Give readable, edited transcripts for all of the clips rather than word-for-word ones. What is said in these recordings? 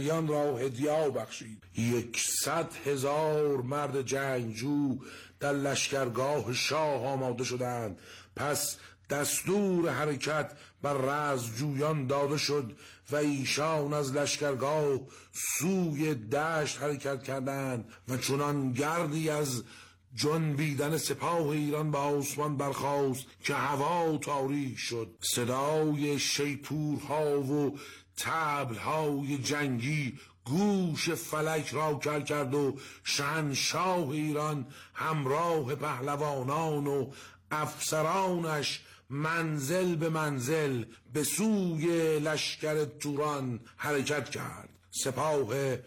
یان را هدیه بخشید. 100,000 مرد جنگجو در لشکرگاه شاه آماده شدند. پس دستور حرکت بر رزمجویان داده شد و ایشان از لشکرگاه سوی دشت حرکت کردند و چنان گردی از جنبیدن سپاه ایران به آسمان برخاست که هوا تاریک شد. صدای شیپورها و طبلهای جنگی گوش فلک را کر کرد و شهنشاه ایران همراه پهلوانان و افسرانش منزل به منزل به سوی لشکر توران حرکت کرد. سپاه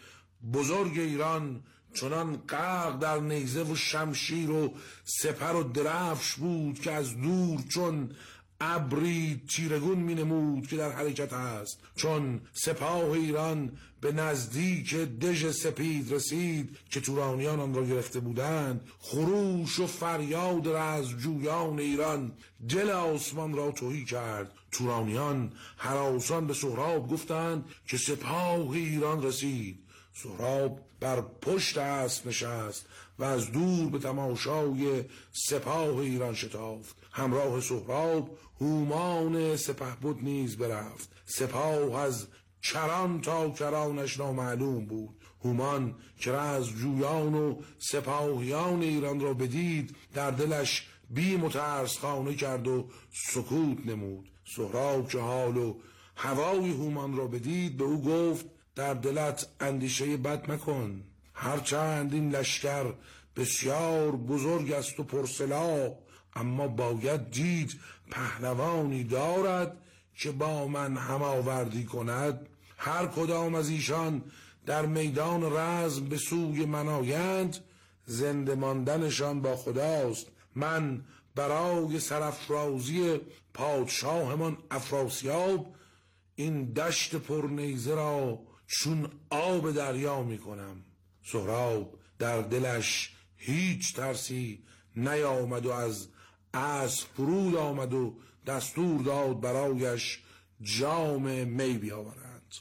بزرگ ایران چنان غرق در نیزه و شمشیر و سپر و درفش بود که از دور چون ابری تیرگون می نمود که در حرکت است. چون سپاه ایران به نزدیک دژ سپید رسید که تورانیان آن را گرفته بودند، خروش و فریاد رزمجویان ایران دل آسمان را تهی کرد. تورانیان هراسان به سهراب گفتند که سپاه ایران رسید. سهراب بر پشت اسب نشست و از دور به تماشای سپاه ایران شتافت. همراه سهراب هومان سپهبد نیز برفت. سپاه از کران تا کرانش نامعلوم بود. هومان که رزمجویان و سپاهیان ایران را بدید در دلش بیم و ترس خانه کرد و سکوت نمود. سهراب که حال و هوای هومان را بدید به او گفت در دلت اندیشه بد مکن. هرچند این لشکر بسیار بزرگ است و پرسلاح، اما باید دید پهلوانی دارد که با من هماوردی کند. هر کدام از ایشان در میدان رزم به سوی من آیند، زنده ماندنشان با خداست. من برای سرافرازی پادشاهمان افراسیاب این دشت پرنیزه را چون آب دریا می کنم. سهراب در دلش هیچ ترسی نیامد و از اسب فرود آمد و دستور داد برایش جام می بیاورند.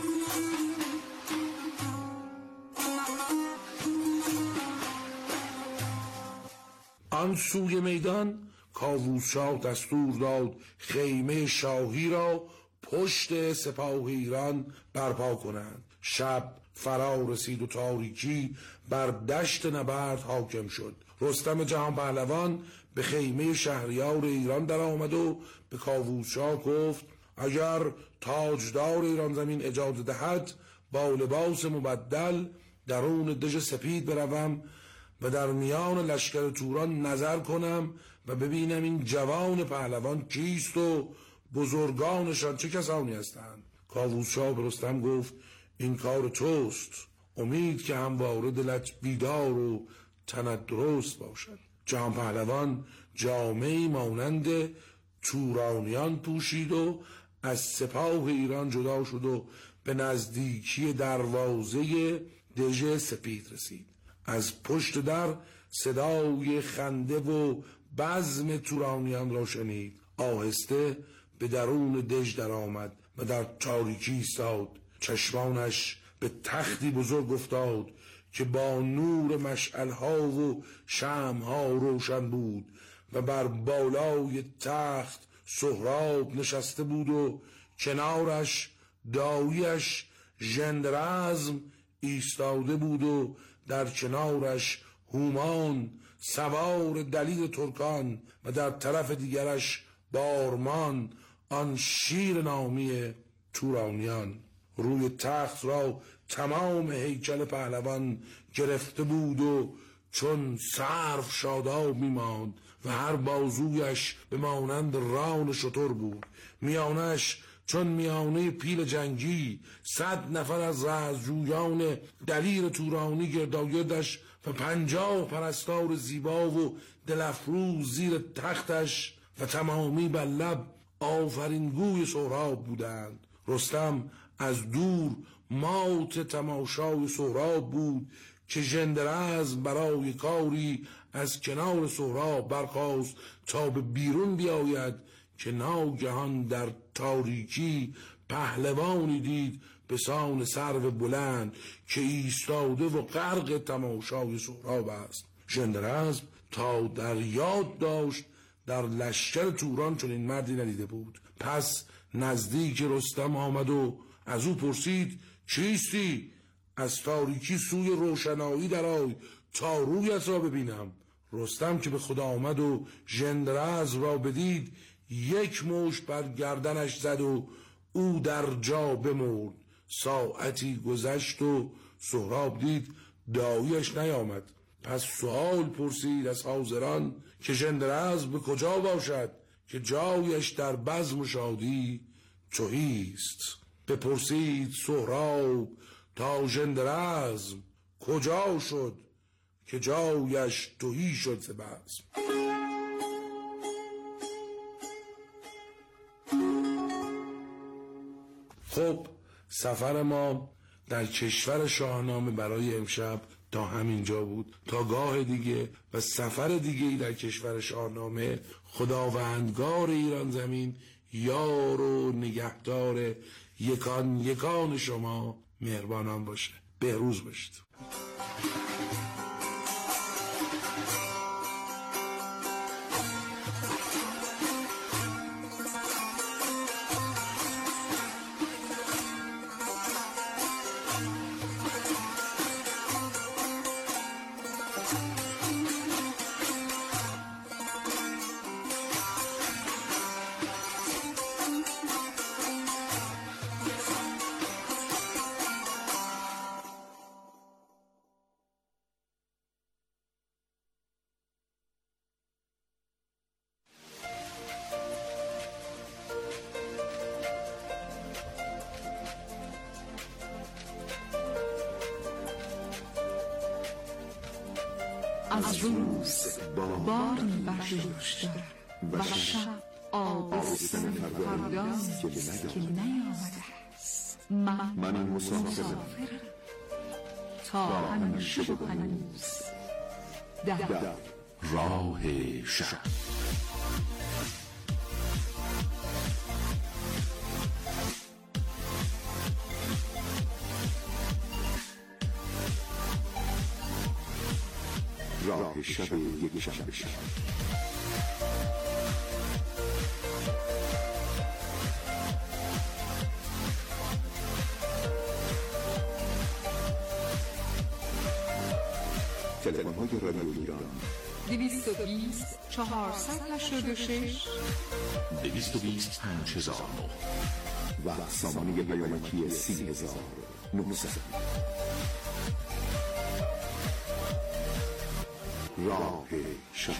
آن سوی میدان کاووس شاه دستور داد خیمه شاهی را پشت سپاه ایران برپا کنند. شب فرا رسید و تاریکی بر دشت نبرد حاکم شد. رستم جهان پهلوان به خیمه شهریار ایران در آمد و به کاووس شاه گفت اگر تاجدار ایران زمین اجازه دهد با لباس مبدل درون دژ سپید بروم و در میان لشکر توران نظر کنم و ببینم این جوان پهلوان کیست و بزرگانشان چه کسانی هستند. کاووس شاه به رستم گفت این کار توست. امید که همواره دلت بیدار و تنت درست باشد. جهان پهلوان جامه‌ای مانند تورانیان پوشید و از سپاه ایران جدا شد و به نزدیکی دروازه دژ سپید رسید. از پشت در صدای خنده و بزم تورانیان را شنید. آهسته به درون دژ در آمد و در تاریکی ایستاد. چشمانش به تختی بزرگ افتاد که با نور مشعل‌ها و شمع‌ها روشن بود و بر بالای تخت سهراب نشسته بود و کنارش دایی‌اش ژنده-رزم ایستاده بود و در کنارش هومان سوار دلیر ترکان و در طرف دیگرش بارمان آن شیر نامی تورانیان. روی تخت را تمام هیکل پهلوان گرفته بود و چون سرو شاداب می‌ماند و هر بازویش به مانند ران شتر بود. میانش چون میانه پیل جنگی 100 نفر از رزمجویان دلیر تورانی گرداگردش و 50 پرستار زیبا و دلفروز زیر تختش و تمامی بر لب آفرینگوی سهراب بودند. رستم از دور مات تماشای سهراب بود که ژنده-رزم برای کاری از کنار سهراب برخاست تا به بیرون بیاید که ناگهان در تاریکی پهلوانی دید به سان سرو بلند که ایستاده و غرق تماشای سهراب است. ژنده تا در یاد داشت در لشکر توران چنین مردی ندیده بود. پس نزدیک رستم آمد و از او پرسید چیستی؟ از تاریکی سوی روشنایی درآی تا رویت را ببینم. رستم که به خدا آمد و ژنده را بدید، یک مشت بر گردنش زد و او در جا بمرد. ساعتی گذشت و سهراب دید داعیش نیامد. پس سؤال پرسید از حاضران که ژنده به کجا باشد که جایش در بزم و شادی تهیست. بپرسید سهراب تا ژنده کجا شد که جایش تهی شد ز بزم. خب سفر ما در کشور شاهنامه برای امشب تا همینجا بود. تا گاه دیگه و سفر دیگه‌ای در کشور شاهنامه، خداوندگار ایران زمین یار و نگهدار یکان یکان شما مهربانان باشه. بهروز باشید. از روز باری برداشتم و شب آبستن فرداست که نیامده است. من مسافرم تا همیشه و هنوز در راه شب. راه شب یک شنبه شب. تلفن‌های رادیو ایران 220 486 220 5009 و سامانه پیامکی 30900. راه شب.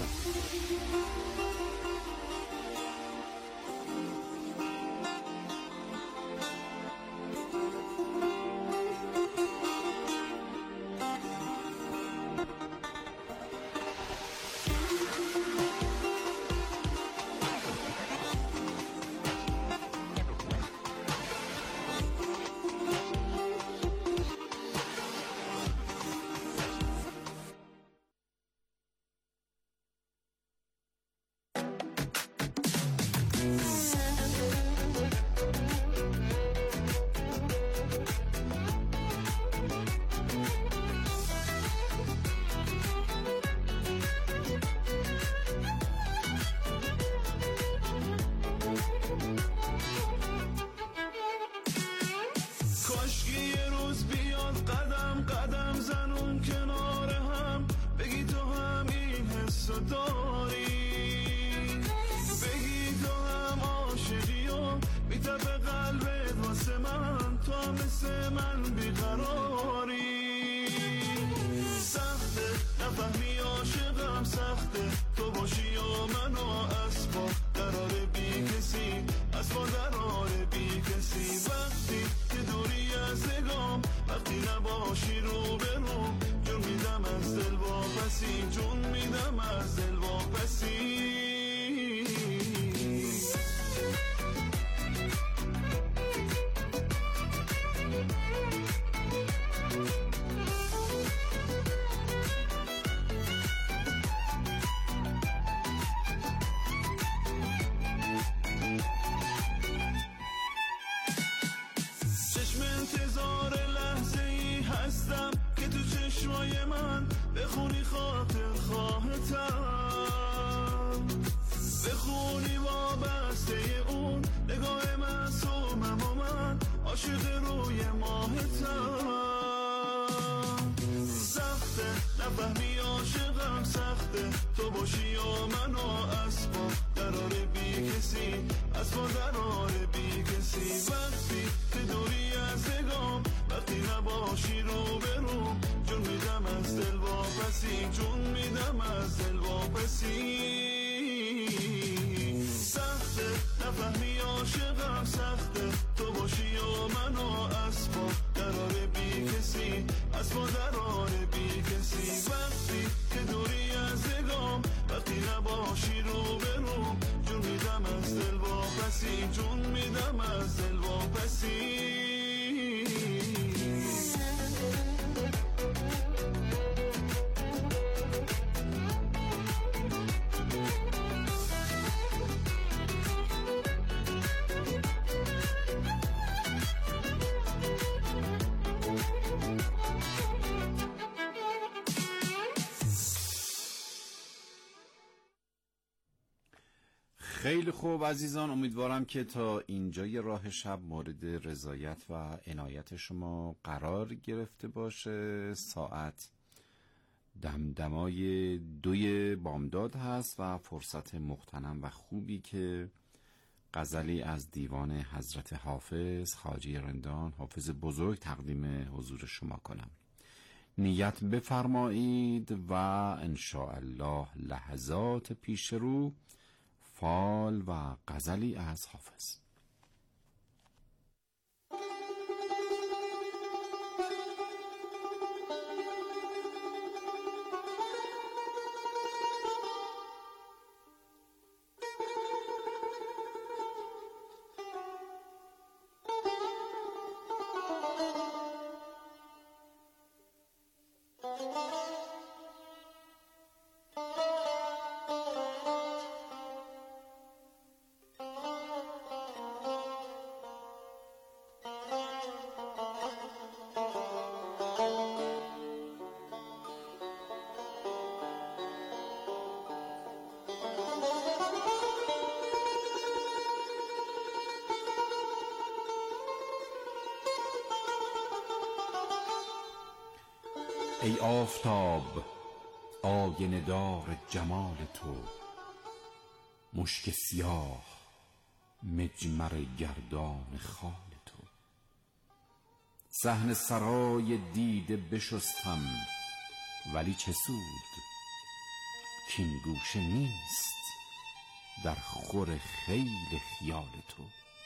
میدم از دل واپسی. سخته نفهمی عاشقم، سخته تو باشی و منو اسبا قراره بی کسی، اسبا قراره بی کسی. وقتی که دوری از نگام، وقتی نباشی رو به رو، جون میدم از دل واپسی، جون میدم از دل واپسی. خیلی خوب عزیزان، امیدوارم که تا اینجای راه شب مورد رضایت و عنایت شما قرار گرفته باشه. ساعت دمدمای 2 بامداد هست و فرصت مغتنم و خوبی که غزلی از دیوان حضرت حافظ خواجه رندان، حافظ بزرگ، تقدیم حضور شما کنم. نیت بفرمایید و انشاءالله لحظات پیش رو فال و غزلی از حافظ. ای آفتاب آینه دار جمال تو، مشک سیاه مجمر گردان خال تو. صحن سرای دیده بشستم ولی چه سود، کین گوشه نیست در خور خیل خیال تو.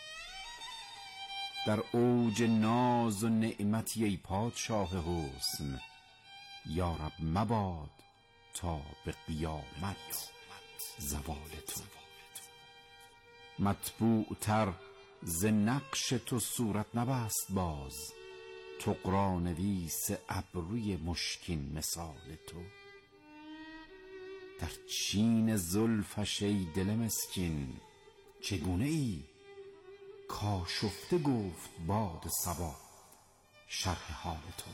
در اوج ناز و نعمتی ای پادشاه حسن، یا رب مباد تا به قیامت زوال تو. مطبوع تر ز نقش تو صورت نبست باز، طغرانویس ابروی مشکین مثال تو. در چین زلفش ای دل مسکین چگونه ای، کاشفته گفت باد صبا شرح حال تو.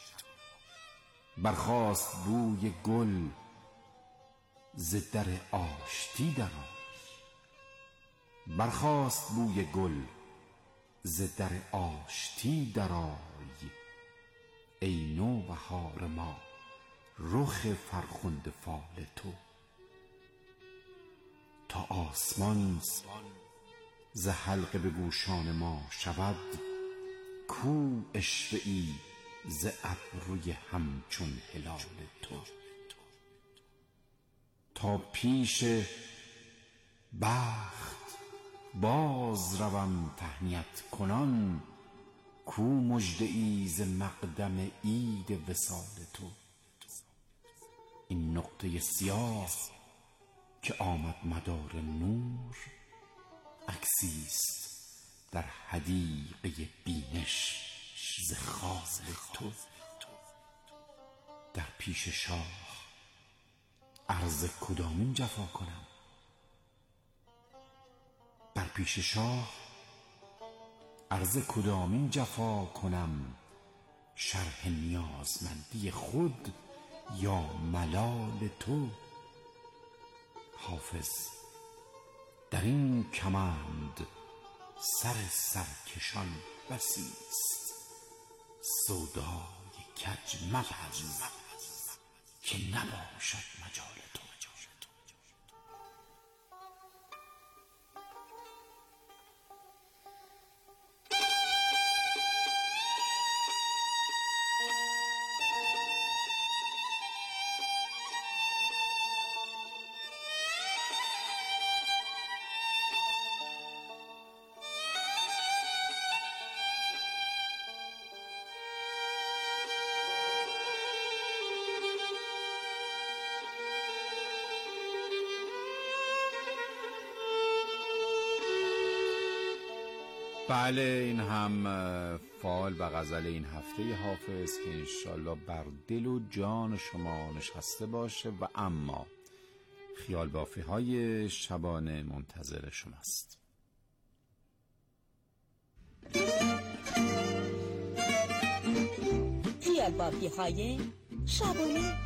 برخاست بوی گل ز در آشتی درآی، برخاست بوی گل ز در آشتی درآی. ای نوبهار ما رخ فرخنده فال تو. تا آسمان ز حلقه به گوشان ما شود، کو عشوه ای ز ابروی همچون هلال تو. تا پیش بخت باز روم تهنیت کنان، کو مژده ای ز مقدم عید وصال تو. این نقطه سیاه که آمد مدار نور، عکسیست در حدیقه بینش ز خال تو. در پیش شاه عرض کدامین جفا کنم، بر پیش شاه عرض کدامین جفا کنم. شرح نیازمندی خود یا ملال تو. حافظ در این کمند سر سرکشان بسیست، سودای کج مپز که نباشد مجال تو. بله، این هم فال و غزل این هفته حافظ که انشالله بر دل و جان شما نشسته باشه و اما خیال بافی های شبانه منتظر شماست. خیال بافی های شبانه.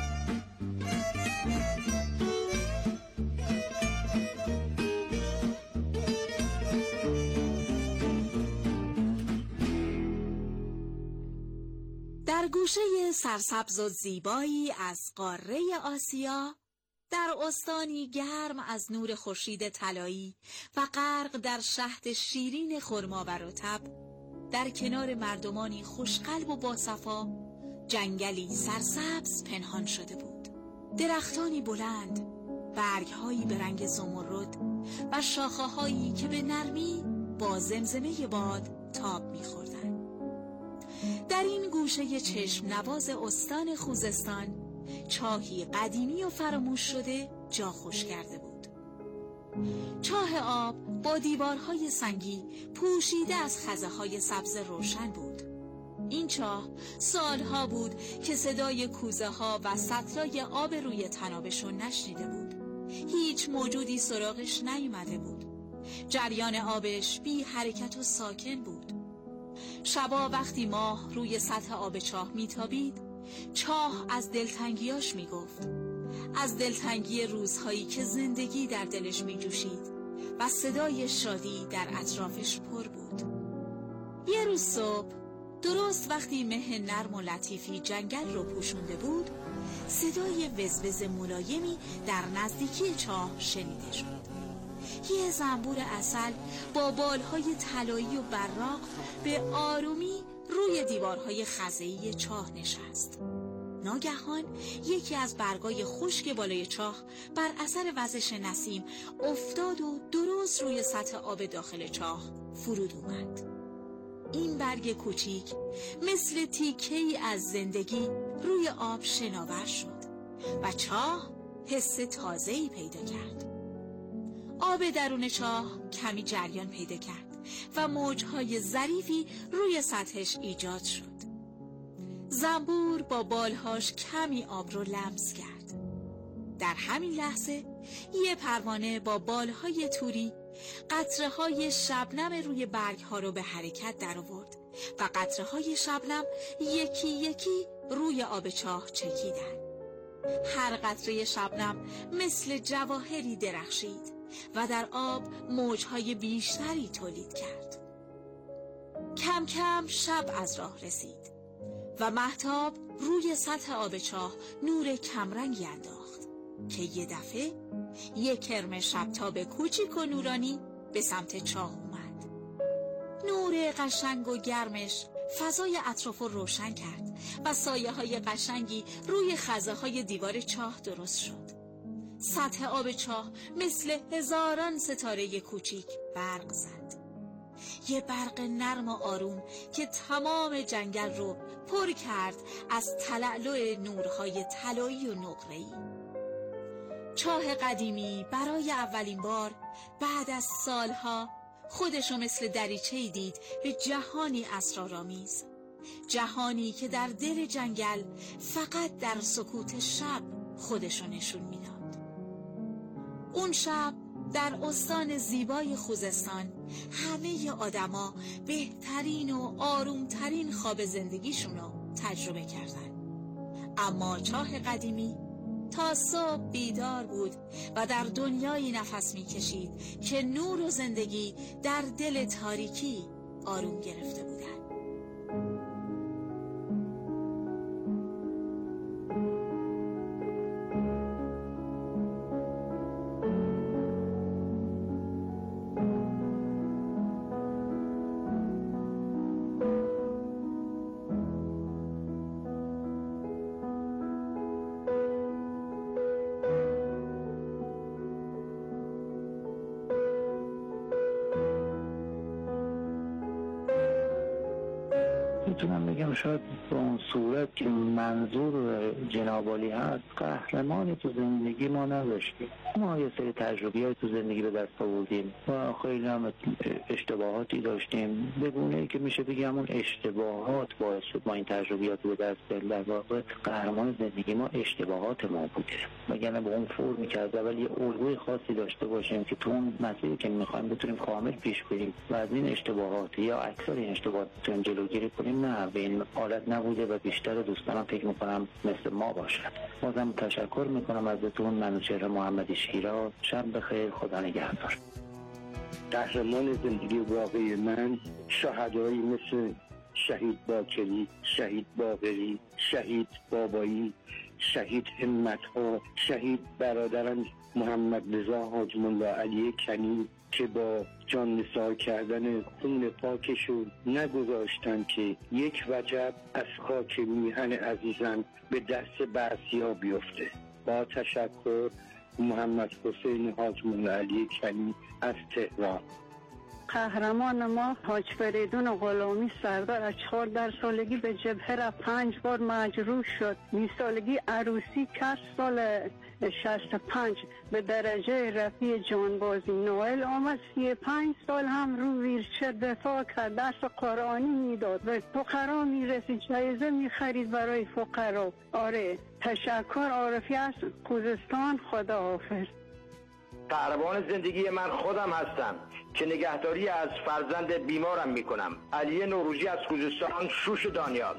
در گوشه سرسبز و زیبایی از قاره آسیا، در استانی گرم از نور خورشید طلایی و غرق در شهد شیرین خرما و رطب، در کنار مردمانی خوشقلب و باصفا، جنگلی سرسبز پنهان شده بود. درختانی بلند، برگهایی به رنگ زمرد و شاخه‌هایی که به نرمی با زمزمه باد تاب می‌خوردند. در این گوشه چشم نواز استان خوزستان، چاهی قدیمی و فراموش شده جا خوش کرده بود. چاه آب با دیوارهای سنگی پوشیده از خزه‌های سبز روشن بود. این چاه سالها بود که صدای کوزه‌ها و سطلای آب روی تنابشو نشنیده بود. هیچ موجودی سراغش نیامده بود. جریان آبش بی حرکت و ساکن بود. شبا وقتی ماه روی سطح آب چاه میتابید، چاه از دلتنگیاش میگفت، از دلتنگی روزهایی که زندگی در دلش میجوشید و صدای شادی در اطرافش پر بود. یه روز صبح، درست وقتی مه نرم و لطیفی جنگل رو پوشونده بود، صدای وزوز ملایمی در نزدیکی چاه شنیده شد. یه زنبور عسل با بالهای طلایی و براق به آرومی روی دیوارهای خزه‌ای چاه نشست. ناگهان یکی از برگای خشک بالای چاه بر اثر وزش نسیم افتاد و درست روی سطح آب داخل چاه فرود اومد. این برگ کوچیک مثل تیکه‌ای از زندگی روی آب شناور شد و چاه حس تازه‌ای پیدا کرد. آب درون چاه کمی جریان پیدا کرد و موجهای ظریفی روی سطحش ایجاد شد. زنبور با بالهاش کمی آب رو لمس کرد. در همین لحظه یه پروانه با بالهای توری قطره‌های شبنم روی برگ‌ها رو به حرکت درآورد و قطره‌های شبنم یکی یکی روی آب چاه چکیدن. هر قطره شبنم مثل جواهری درخشید و در آب موجهای بیشتری تولید کرد. کم کم شب از راه رسید و مهتاب روی سطح آب چاه نور کمرنگی انداخت که یه دفعه یک کرم شبتاب کوچیک و نورانی به سمت چاه اومد. نور قشنگ و گرمش فضای اطراف رو روشن کرد و سایه های قشنگی روی خزه های دیوار چاه درست شد. سطح آب چاه مثل هزاران ستاره کوچیک برق زد. یه برق نرم و آروم که تمام جنگل رو پر کرد از تلالو نورهای طلایی و نقره‌ای. چاه قدیمی برای اولین بار بعد از سالها خودشو مثل دریچه‌ای دید به جهانی اسرارآمیز، جهانی که در دل جنگل فقط در سکوت شب خودشو نشون میداد. اون شب در استان زیبای خوزستان همه آدما بهترین و آرومترین خواب زندگیشونو تجربه کردن. اما چاه قدیمی تا صبح بیدار بود و در دنیایی نفس میکشید که نور و زندگی در دل تاریکی آروم گرفته بودند. میتونم بگم شاید به اون صورت که منظور جناب عالی هست قهرمانی تو زندگی ما نداشتیم. ما یه سری تجربیات تو زندگی به دست آوردیم و خیلی هم اشتباهاتی داشتیم، به گونه‌ای که میشه بگم اون اشتباهات باعث شد ما این تجربیات رو به دست بیاریم. در واقع قهرمان زندگی ما اشتباهات ما بوده، وگرنه به اون فرمی که از اول یه الگوی خاصی داشته باشیم که تو اون مسیری که میخوایم بتونیم کامل پیش بریم و از این اشتباهات یا اکثر این اشتباهات بتونیم جلوگیری کنیم، نه به این حالت نبوده و بیشتر دوستانم فکر میکنم مثل ما باشد. بازم تشکر میکنم ازتون. منوچهر محمدی شیراز. شب بخیر، خدا نگهدار. قهرمان زندگی واقعی من شهدایی مثل شهید باکری، شهید باقری، شهید بابایی، شهید همت‌ها، شهید برادرم محمد رضا حاج مولا علی کنی که با جان نثار کردن خون پاکشون نگذاشتن که یک وجب از خاک میهن عزیزم به دست بعضیا بیفته. با تشکر، محمد حسین حاج مولا علی کنی از تهران. قهرمان ما حاج فریدون غلامی سردار از 14 سالگی به جبهه را 5 بار مجروح شد. 20 سالگی عروسی کرد. سال 65 به درجه رفیع جانبازی نوئل آمد. 35 سال هم رو ویلچر دفاع کرد، درس قرآنی میداد و فقرا میرسید، جایزه میخرید برای فقرا. آره، تشکر. عارفی از خوزستان. خدا حافظ. قهرمان زندگی من خودم هستم که نگهداری از فرزند بیمارم میکنم. علی نوروزی از خوزستان. شوش دانیال.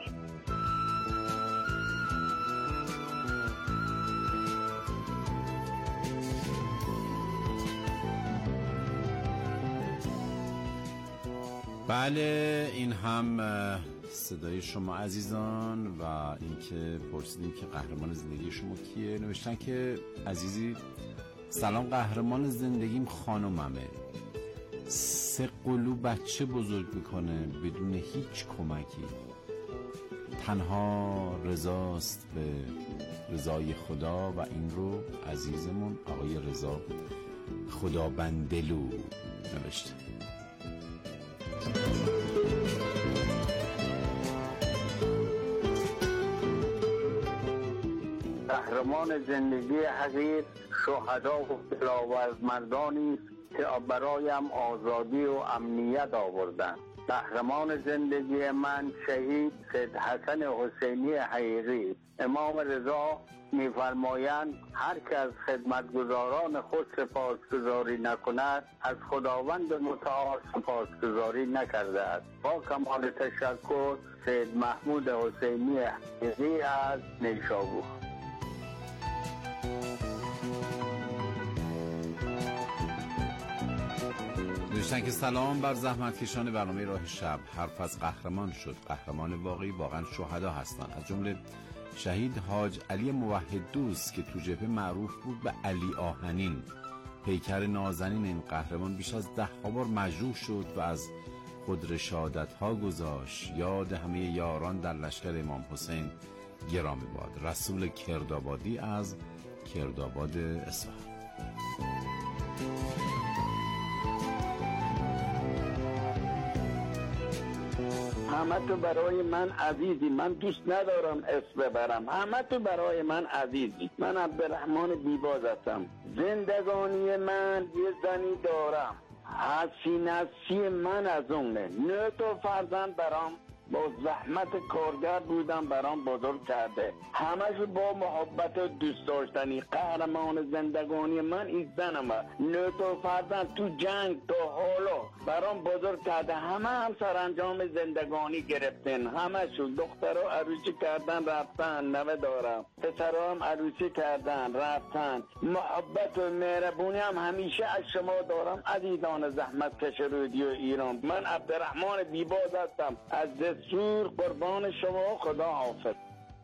بله، این هم صدای شما عزیزان و اینکه پرسیدیم که قهرمان زندگی شما کیه. نوشتن که عزیزی سلام، قهرمان زندگیم خانوممه. 3 قلو بچه بزرگ میکنه بدون هیچ کمکی. تنها رضاست به رضای خدا و این رو عزیزمون آقای رضا خدابندلو نوشته. قهرمان زندگی حقیر شهدا و دلاورمردانی که برایم آزادی و امنیت آوردند. قهرمان زندگی من شهید سید حسن حسینی حقیقی. امام رضا می‌فرمایند هر که از خدمتگزاران خود سپاسگزاری نکند از خداوند متعال سپاسگزاری نکرده است. با کمال تشکر، سید محمود حسینی حقیقی از نیشابور. نوشتن که سلام بر زحمتکشان برنامه راه شب. حرف از قهرمان شد. قهرمان واقعی واقعا شهدا هستند، از جمله شهید حاج علی موحد دوست که تو جبهه معروف بود به علی آهنین. پیکر نازنین این قهرمان بیش از 10 بار مجروح شد و از خود رشادت ها گذاشت. یاد همه یاران در لشکر امام حسین گرامی باد. رسول کردآبادی از کردآباد اصفهان. همه تو برای من عزیزی، من دوست ندارم اسم ببرم، همه تو برای من عزیزی. من عبدالرحمن بیباز هستم. زندگانی من یه زنی دارم، حسینسی من از اونه. 9 تا فرزند برام با زحمت کارگر بودم برام بزرگ کرده، همش با محبت و دوست داشتنی. قهرمان زندگانی من این زنمه. 9 تا فرزند تو جنگ تا حالا برام بزرگ کرده، همه هم سرانجام زندگانی گرفتن. همشون دخترها عروسی کردن رفتن، نوه دارم، پسرها هم عروسی کردن رفتن. محبت و مهربونی هم همیشه از شما دارم عزیزان زحمت کش رادیو ایران. من عبدالرحمن بیباز هستم از دستور. قربان شما. خدا حافظ.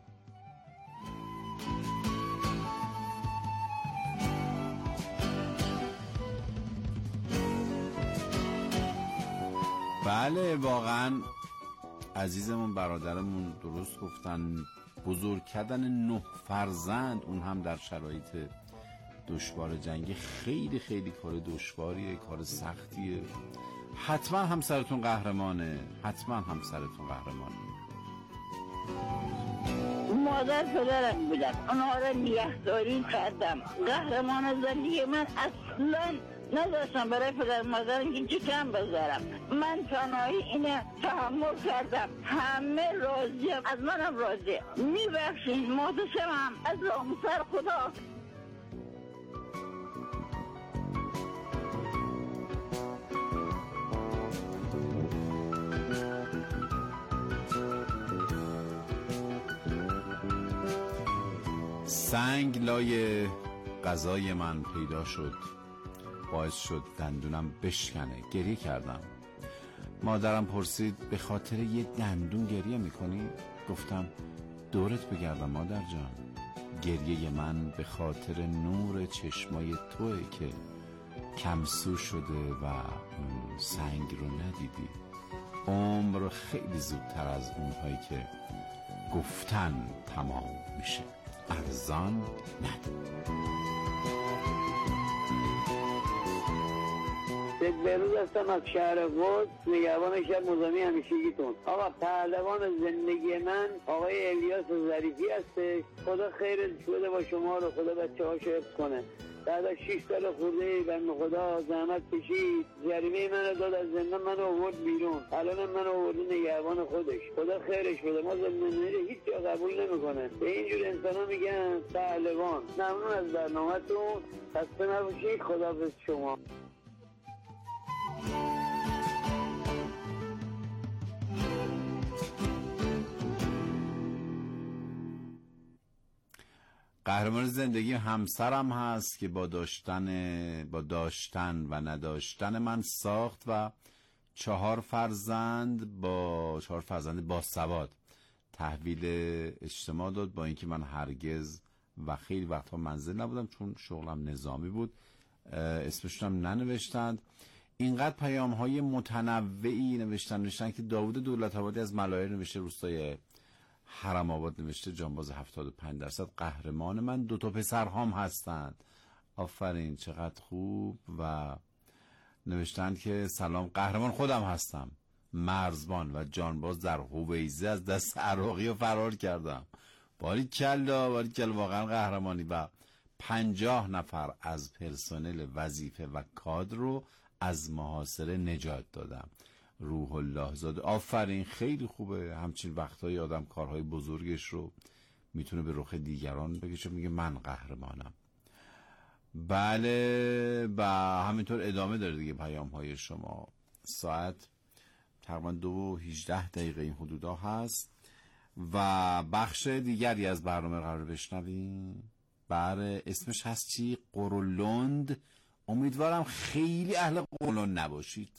بله، واقعا عزیزمون برادرمون درست گفتن. بزرگ کردن 9 فرزند، اون هم در شرایط دشوار جنگی، خیلی خیلی کار دشواریه، کار سختیه. حتما همسرتون قهرمانه، حتما همسرتون قهرمانه. مادر پدرم بودن، اونها را نگهداری کردم. قهرمان زندگی من اصلا نداشتم برای پدر مادرم که چه کم بذارم. من تنهایی اینه تحمل کردم. همه راضیم، از منم راضی. میبخشید، متشکرم از رامسر خدا. سنگ لای غذای من پیدا شد، باعث شد دندونم بشکنه. گریه کردم. مادرم پرسید به خاطر یه دندون گریه میکنی؟ گفتم دورت بگردم مادر جان، گریه من به خاطر نور چشمای توئه که کمسو شده و سنگ رو ندیدی. عمر رو خیلی زودتر از اونهایی که گفتن تمام میشه. ارزان نداره. بهروز هستم از شهر قدس، نگهبان شب نظامی همیشگیتون. آقا پهلوان زندگی من آقای الیاس ظریفی هستش. خدا خیرت بده با شما رو، خدا بچه‌هاشو حفظ کنه. بعد از 6 سال خورده بنده خدا زحمت کشید، جریمه من رو داد، از زندان من رو آورد بیرون. الان من رو آورده نگهبان خودش. خدا خیرش بده. ما زندانی رو هیچ جا قبول نمیکنه. به اینجور انسانا میگن پهلوان. ممنون از برنامه‌تون. خسته نباشید. خداحافظ شما. قهرمان زندگی همسرم هست که با داشتن و نداشتن من ساخت و 4 فرزند با سواد تحویل اجتماع داد، با اینکه من هرگز و خیلی وقتها منزل نبودم چون شغلم نظامی بود. اسمشون هم ننوشتند. اینقدر پیام های متنوعی نوشتن که داوود دولت‌آبادی از ملایر نوشته، روستای حرم آباد نوشته جانباز 75%. قهرمان من 2 پسرهام هستند. آفرین، چقدر خوب. و نوشتند که سلام، قهرمان خودم هستم، مرزبان و جانباز در هویزه از دست عراقی و فرار کردم. باریکلا واقعا قهرمانی. و 50 نفر از پرسنل وظیفه و کادر رو از محاصره نجات دادم. روح الله زاده. آفرین، خیلی خوبه. همچین وقتایی آدم کارهای بزرگش رو میتونه به رخ دیگران بکشه، میگه من قهرمانم. بله، و همینطور ادامه داره دیگه پیام های شما. ساعت تقریبا 2:18 این حدودا هست و بخش دیگری از برنامه قرار بشنویم. بله، اسمش هست چی؟ قرولند. امیدوارم خیلی اهل قرولند نباشید.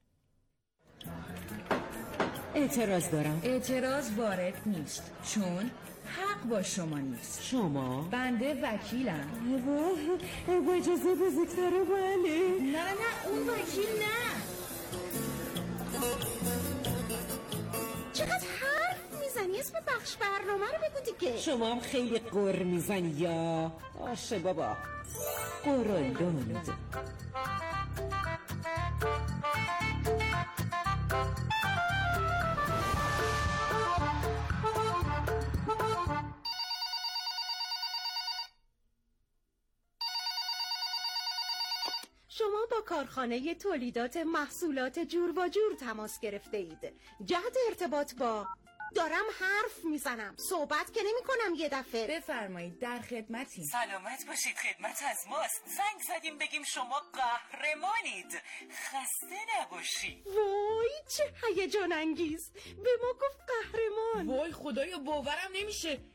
اعتراض دارم. اعتراض وارد نیست، چون حق با شما نیست. شما؟ بنده وکیلم. با اجازه بزرگتره. بله. نه اون وکیل نه. چقدر حرف میزنی؟ اسم بخش برنامه رو بگو دیگه. شما هم خیلی قر میزنی یا آشه بابا. قرولند. شما با کارخانه تولیدات محصولات جور و جور تماس گرفته اید. جهت ارتباط با دارم حرف میزنم، صحبت که نمی کنم یه دفعه. بفرمایید، در خدمتیم. سلامت باشید، خدمت از ماست. زنگ زدیم بگیم شما قهرمانید. خسته نباشید. وای چه هیجان انگیز، به ما گفت قهرمان. وای خدایا باورم نمیشه.